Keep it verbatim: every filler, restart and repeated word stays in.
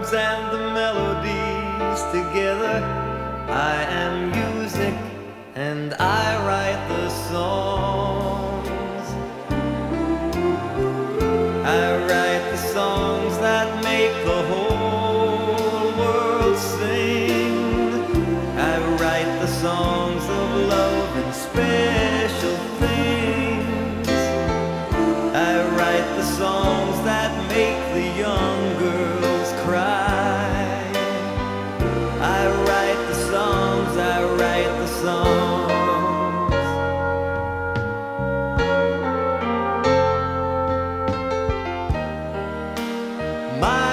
words and the melodies together. I am music and I write the songs. I write the songs that make the whole world sing. I write the songs of love and special things. I write the songs that make the young girls cry. I write the songs, I write the songs. My